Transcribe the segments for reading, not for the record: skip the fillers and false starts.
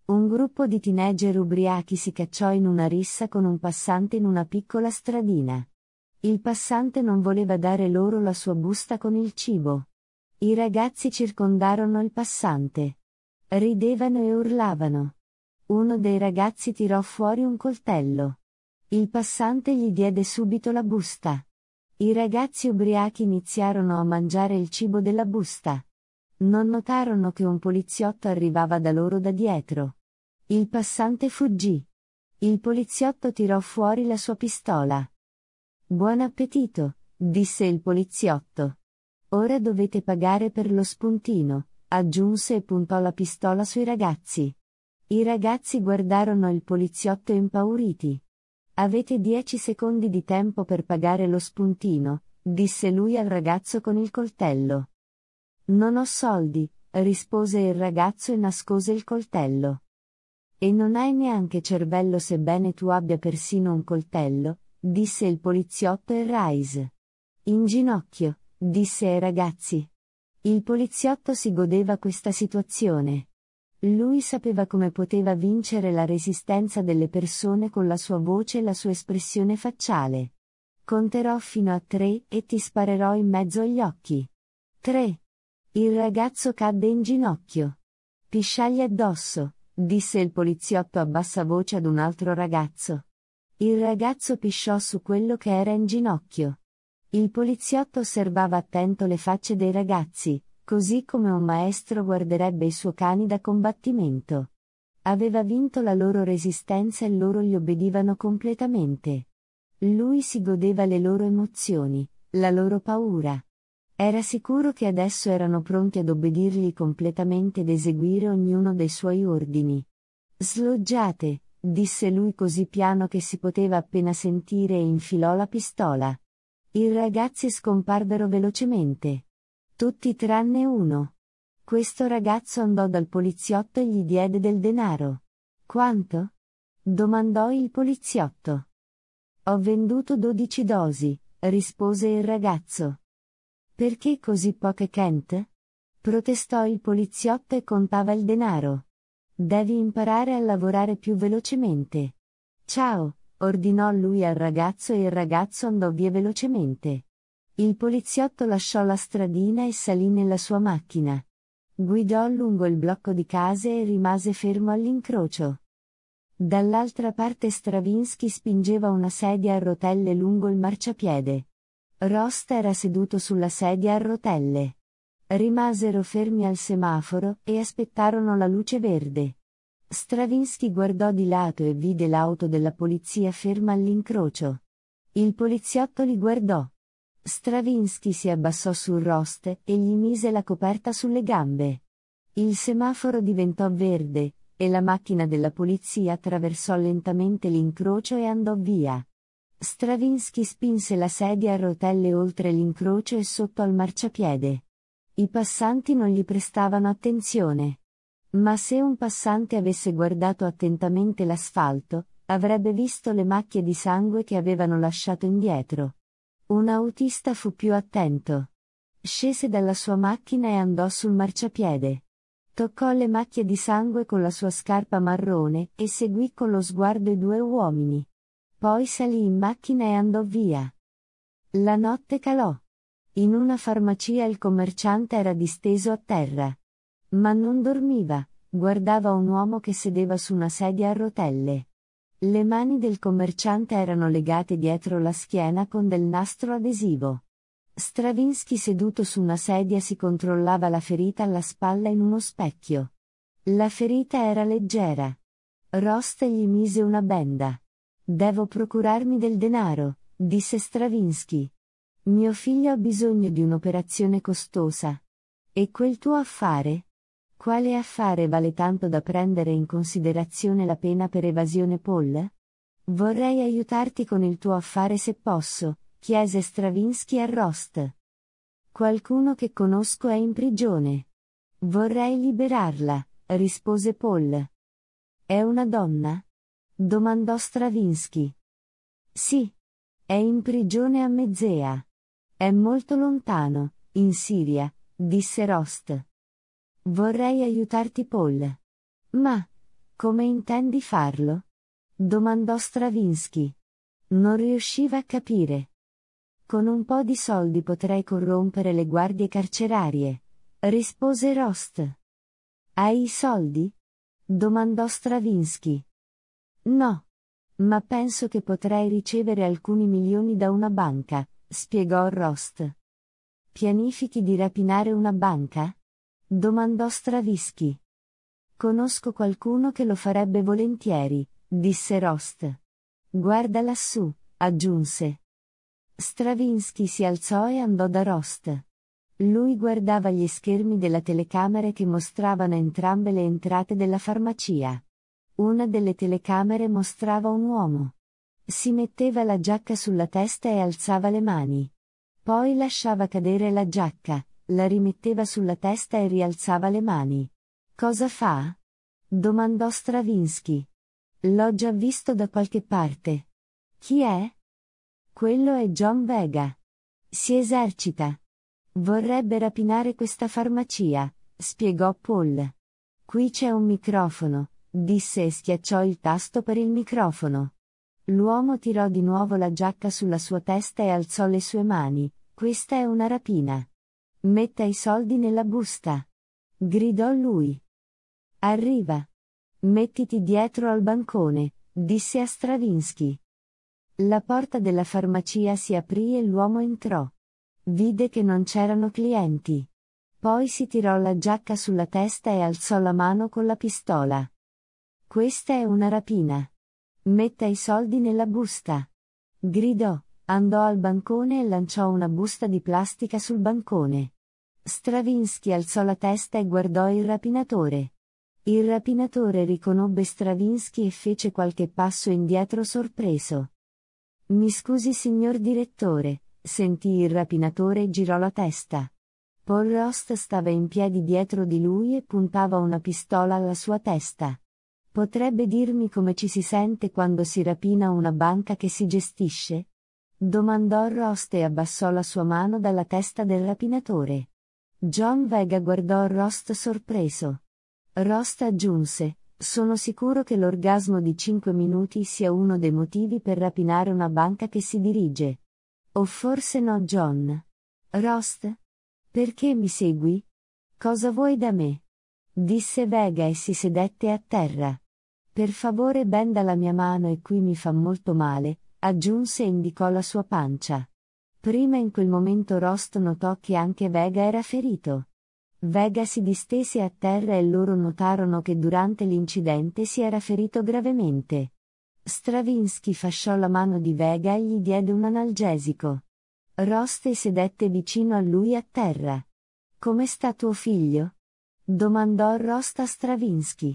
Un gruppo di teenager ubriachi si cacciò in una rissa con un passante in una piccola stradina. Il passante non voleva dare loro la sua busta con il cibo. I ragazzi circondarono il passante. Ridevano e urlavano. Uno dei ragazzi tirò fuori un coltello. Il passante gli diede subito la busta. I ragazzi ubriachi iniziarono a mangiare il cibo della busta. Non notarono che un poliziotto arrivava da loro da dietro. Il passante fuggì. Il poliziotto tirò fuori la sua pistola. Buon appetito, disse il poliziotto. Ora dovete pagare per lo spuntino, aggiunse e puntò la pistola sui ragazzi. I ragazzi guardarono il poliziotto impauriti. Avete 10 secondi di tempo per pagare lo spuntino, disse lui al ragazzo con il coltello. Non ho soldi, rispose il ragazzo e nascose il coltello. E non hai neanche cervello sebbene tu abbia persino un coltello, disse il poliziotto e Rice. In ginocchio, disse ai ragazzi. Il poliziotto si godeva questa situazione. Lui sapeva come poteva vincere la resistenza delle persone con la sua voce e la sua espressione facciale. Conterò fino a 3 e ti sparerò in mezzo agli occhi. 3. Il ragazzo cadde in ginocchio. Pisciagli addosso, disse il poliziotto a bassa voce ad un altro ragazzo. Il ragazzo pisciò su quello che era in ginocchio. Il poliziotto osservava attento le facce dei ragazzi, così come un maestro guarderebbe i suoi cani da combattimento. Aveva vinto la loro resistenza e loro gli obbedivano completamente. Lui si godeva le loro emozioni, la loro paura. Era sicuro che adesso erano pronti ad obbedirgli completamente ed eseguire ognuno dei suoi ordini. Sloggiate, disse lui così piano che si poteva appena sentire e infilò la pistola. I ragazzi scomparvero velocemente. Tutti tranne uno. Questo ragazzo andò dal poliziotto e gli diede del denaro. Quanto? Domandò il poliziotto. Ho venduto 12 dosi, rispose il ragazzo. Perché così poche, Kent? Protestò il poliziotto e contava il denaro. Devi imparare a lavorare più velocemente. Ciao, ordinò lui al ragazzo e il ragazzo andò via velocemente. Il poliziotto lasciò la stradina e salì nella sua macchina. Guidò lungo il blocco di case e rimase fermo all'incrocio. Dall'altra parte Stravinsky spingeva una sedia a rotelle lungo il marciapiede. Rost era seduto sulla sedia a rotelle. Rimasero fermi al semaforo e aspettarono la luce verde. Stravinsky guardò di lato e vide l'auto della polizia ferma all'incrocio. Il poliziotto li guardò. Stravinsky si abbassò su Rost e gli mise la coperta sulle gambe. Il semaforo diventò verde, e la macchina della polizia attraversò lentamente l'incrocio e andò via. Stravinsky spinse la sedia a rotelle oltre l'incrocio e sotto al marciapiede. I passanti non gli prestavano attenzione. Ma se un passante avesse guardato attentamente l'asfalto, avrebbe visto le macchie di sangue che avevano lasciato indietro. Un autista fu più attento. Scese dalla sua macchina e andò sul marciapiede. Toccò le macchie di sangue con la sua scarpa marrone e seguì con lo sguardo i 2 uomini. Poi salì in macchina e andò via. La notte calò. In una farmacia il commerciante era disteso a terra. Ma non dormiva, guardava un uomo che sedeva su una sedia a rotelle. Le mani del commerciante erano legate dietro la schiena con del nastro adesivo. Stravinsky seduto su una sedia si controllava la ferita alla spalla in uno specchio. La ferita era leggera. Rost gli mise una benda. Devo procurarmi del denaro, disse Stravinsky. Mio figlio ha bisogno di un'operazione costosa. E quel tuo affare? Quale affare vale tanto da prendere in considerazione la pena per evasione, Paul? Vorrei aiutarti con il tuo affare se posso, chiese Stravinsky a Rost. Qualcuno che conosco è in prigione. Vorrei liberarla, rispose Paul. È una donna? Domandò Stravinsky. Sì. È in prigione a Mezea. È molto lontano, in Siria, disse Rost. Vorrei aiutarti, Paul. Ma, Come intendi farlo? Domandò Stravinsky. Non riusciva a capire. Con un po' di soldi potrei corrompere le guardie carcerarie, rispose Rost. Hai i soldi? Domandò Stravinsky. No. Ma penso che potrei ricevere alcuni milioni da una banca, spiegò Rost. Pianifichi di rapinare una banca? Domandò Stravinsky. Conosco qualcuno che lo farebbe volentieri, disse Rost. Guarda lassù, aggiunse. Stravinsky si alzò e andò da Rost. Lui guardava gli schermi della telecamera che mostravano entrambe le entrate della farmacia. Una delle telecamere mostrava un uomo. Si metteva la giacca sulla testa e alzava le mani. Poi lasciava cadere la giacca, la rimetteva sulla testa e rialzava le mani. Cosa fa? Domandò Stravinsky. L'ho già visto da qualche parte. Chi è? Quello è John Vega. Si esercita. Vorrebbe rapinare questa farmacia, spiegò Paul. Qui c'è un microfono, disse e schiacciò il tasto per il microfono. L'uomo tirò di nuovo la giacca sulla sua testa e alzò le sue mani. Questa è una rapina. Metta i soldi nella busta. Gridò lui. Arriva. Mettiti dietro al bancone, disse a Stravinsky. La porta della farmacia si aprì e l'uomo entrò. Vide che non c'erano clienti. Poi si tirò la giacca sulla testa e alzò la mano con la pistola. Questa è una rapina. Metta i soldi nella busta. Gridò, andò al bancone e lanciò una busta di plastica sul bancone. Stravinsky alzò la testa e guardò il rapinatore. Il rapinatore riconobbe Stravinsky e fece qualche passo indietro sorpreso. Mi scusi signor direttore, sentì il rapinatore e girò la testa. Paul Rost stava in piedi dietro di lui e puntava una pistola alla sua testa. Potrebbe dirmi come ci si sente quando si rapina una banca che si gestisce? Domandò Rost e abbassò la sua mano dalla testa del rapinatore. John Vega guardò Rost sorpreso. Rost aggiunse, sono sicuro che l'orgasmo di 5 minuti sia uno dei motivi per rapinare una banca che si dirige. O forse no John. Rost? Perché mi segui? Cosa vuoi da me? Disse Vega e si sedette a terra. Per favore benda la mia mano e qui mi fa molto male, aggiunse e indicò la sua pancia. Prima in quel momento Rost notò che anche Vega era ferito. Vega si distese a terra e loro notarono che durante l'incidente si era ferito gravemente. Stravinsky fasciò la mano di Vega e gli diede un analgesico. Rost sedette vicino a lui a terra. Come sta tuo figlio? Domandò Rost a Stravinsky.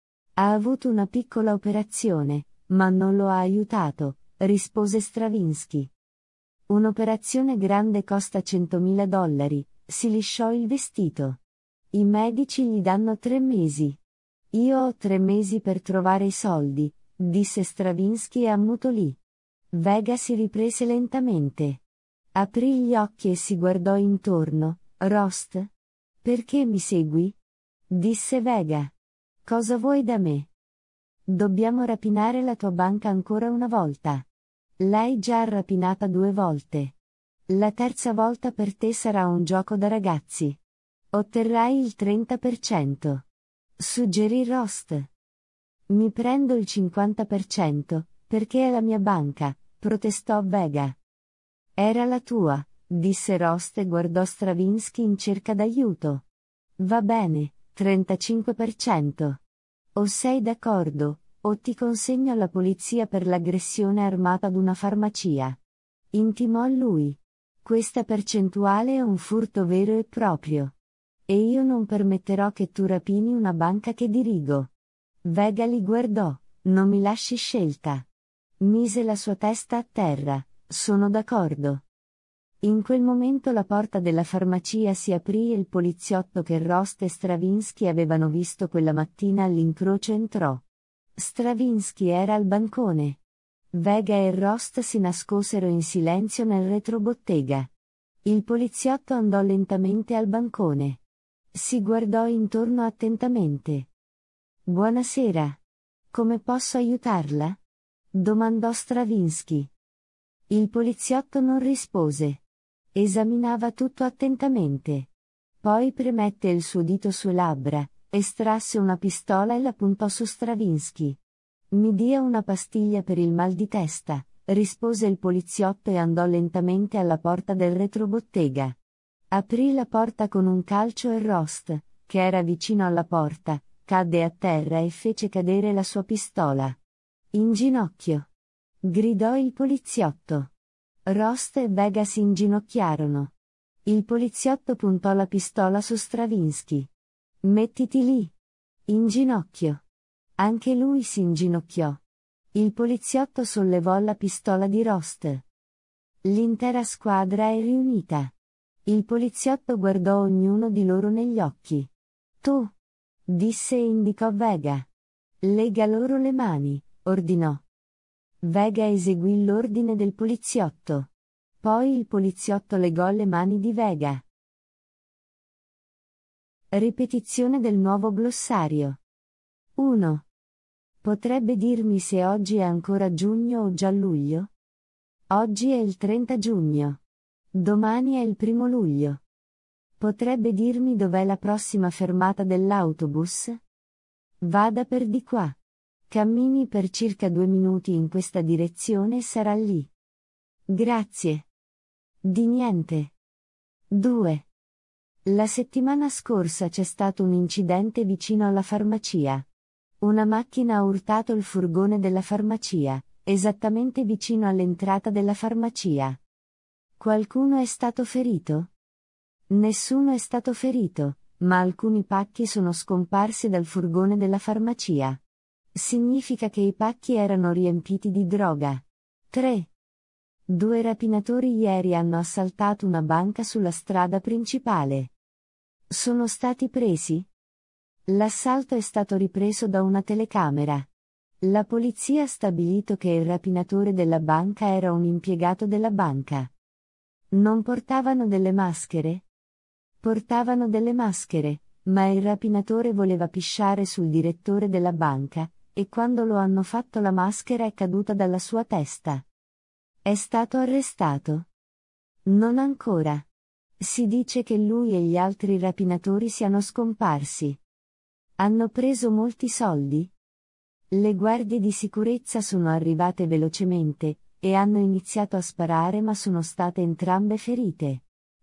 Ha avuto una piccola operazione, ma non lo ha aiutato, rispose Stravinsky. Un'operazione grande costa $100.000, si lisciò il vestito. I medici gli danno 3 mesi. Io ho 3 mesi per trovare i soldi, disse Stravinsky e ammutolì. Vega si riprese lentamente. Aprì gli occhi e si guardò intorno. Rost? Perché mi segui? Disse Vega. Cosa vuoi da me? Dobbiamo rapinare la tua banca ancora una volta. L'hai già rapinata 2 volte. La terza volta per te sarà un gioco da ragazzi. Otterrai il 30%. Suggerì Rost. Mi prendo il 50%, perché è la mia banca, protestò Vega. Era la tua, disse Rost e guardò Stravinsky in cerca d'aiuto. Va bene, 35%. O sei d'accordo, o ti consegno alla polizia per l'aggressione armata ad una farmacia. Intimò lui. Questa percentuale è un furto vero e proprio. E io non permetterò che tu rapini una banca che dirigo. Vega li guardò, non mi lasci scelta. Mise la sua testa a terra, sono d'accordo. In quel momento la porta della farmacia si aprì e il poliziotto che Rost e Stravinsky avevano visto quella mattina all'incrocio entrò. Stravinsky era al bancone. Vega e Rost si nascosero in silenzio nel retrobottega. Il poliziotto andò lentamente al bancone. Si guardò intorno attentamente. Buonasera, Come posso aiutarla? Domandò Stravinsky. Il poliziotto non rispose. Esaminava tutto attentamente. Poi premette il suo dito sue labbra, estrasse una pistola e la puntò su Stravinsky. Mi dia una pastiglia per il mal di testa, rispose il poliziotto e andò lentamente alla porta del retrobottega. Aprì la porta con un calcio e Rost, che era vicino alla porta, cadde a terra e fece cadere la sua pistola. In ginocchio! Gridò il poliziotto. Rost e Vega si inginocchiarono. Il poliziotto puntò la pistola su Stravinsky. Mettiti lì! In ginocchio! Anche lui si inginocchiò. Il poliziotto sollevò la pistola di Rost. L'intera squadra è riunita. Il poliziotto guardò ognuno di loro negli occhi. Tu! Disse e indicò Vega. Lega loro le mani, ordinò. Vega eseguì l'ordine del poliziotto. Poi il poliziotto legò le mani di Vega. Ripetizione del nuovo glossario. 1. Potrebbe dirmi se oggi è ancora giugno o già luglio? Oggi è il 30 giugno. Domani è il 1 luglio. Potrebbe dirmi dov'è la prossima fermata dell'autobus? Vada per di qua. Cammini per circa 2 minuti in questa direzione e sarà lì. Grazie. Di niente. 2. La settimana scorsa c'è stato un incidente vicino alla farmacia. Una macchina ha urtato il furgone della farmacia, esattamente vicino all'entrata della farmacia. Qualcuno è stato ferito? Nessuno è stato ferito, ma alcuni pacchi sono scomparsi dal furgone della farmacia. Significa che i pacchi erano riempiti di droga. 3. 2 rapinatori ieri hanno assaltato una banca sulla strada principale. Sono stati presi? L'assalto è stato ripreso da una telecamera. La polizia ha stabilito che il rapinatore della banca era un impiegato della banca. Non portavano delle maschere? Portavano delle maschere, ma il rapinatore voleva pisciare sul direttore della banca, e quando lo hanno fatto la maschera è caduta dalla sua testa. È stato arrestato? Non ancora. Si dice che lui e gli altri rapinatori siano scomparsi. Hanno preso molti soldi? Le guardie di sicurezza sono arrivate velocemente, e hanno iniziato a sparare ma sono state entrambe ferite.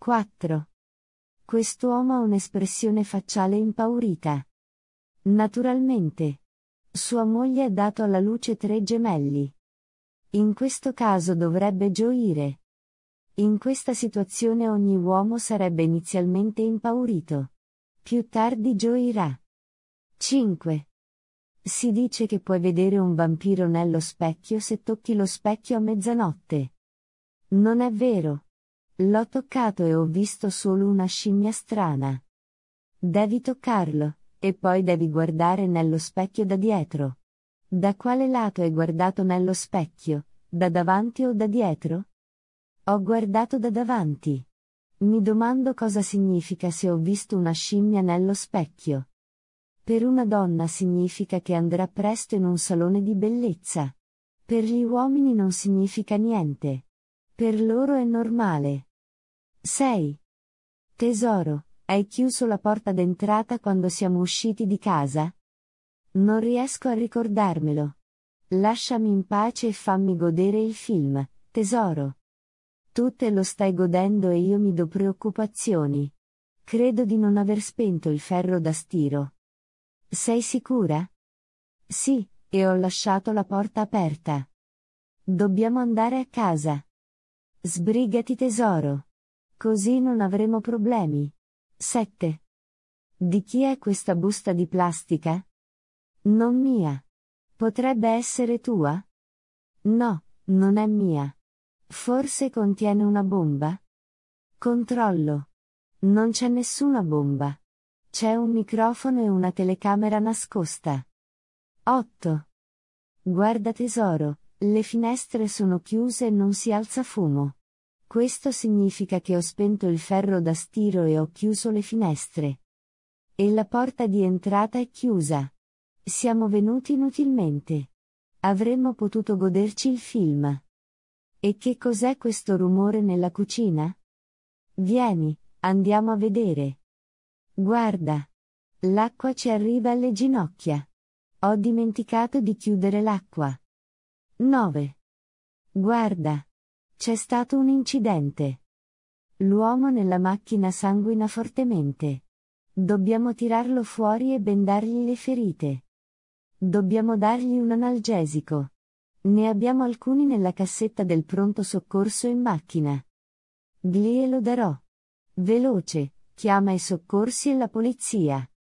4. Quest'uomo ha un'espressione facciale impaurita. Naturalmente. Sua moglie ha dato alla luce 3 gemelli. In questo caso dovrebbe gioire. In questa situazione ogni uomo sarebbe inizialmente impaurito. Più tardi gioirà. 5. Si dice che puoi vedere un vampiro nello specchio se tocchi lo specchio a mezzanotte. Non è vero. L'ho toccato e ho visto solo una scimmia strana. Devi toccarlo, e poi devi guardare nello specchio da dietro. Da quale lato hai guardato nello specchio, da davanti o da dietro? Ho guardato da davanti. Mi domando cosa significa se ho visto una scimmia nello specchio. Per una donna significa che andrà presto in un salone di bellezza. Per gli uomini non significa niente. Per loro è normale. 6. Tesoro, hai chiuso la porta d'entrata quando siamo usciti di casa? Non riesco a ricordarmelo. Lasciami in pace e fammi godere il film, tesoro. Tu te lo stai godendo e io mi do preoccupazioni. Credo di non aver spento il ferro da stiro. Sei sicura? Sì, e ho lasciato la porta aperta. Dobbiamo andare a casa. Sbrigati tesoro. Così non avremo problemi. 7. Di chi è questa busta di plastica? Non mia. Potrebbe essere tua? No, non è mia. Forse contiene una bomba? Controllo. Non c'è nessuna bomba. C'è un microfono e una telecamera nascosta. 8. Guarda tesoro, le finestre sono chiuse e non si alza fumo. Questo significa che ho spento il ferro da stiro e ho chiuso le finestre. E la porta di entrata è chiusa. Siamo venuti inutilmente. Avremmo potuto goderci il film. E che cos'è questo rumore nella cucina? Vieni, andiamo a vedere. Guarda. L'acqua ci arriva alle ginocchia. Ho dimenticato di chiudere l'acqua. 9. Guarda. C'è stato un incidente. L'uomo nella macchina sanguina fortemente. Dobbiamo tirarlo fuori e bendargli le ferite. Dobbiamo dargli un analgesico. Ne abbiamo alcuni nella cassetta del pronto soccorso in macchina. Glielo darò. Veloce, chiama i soccorsi e la polizia.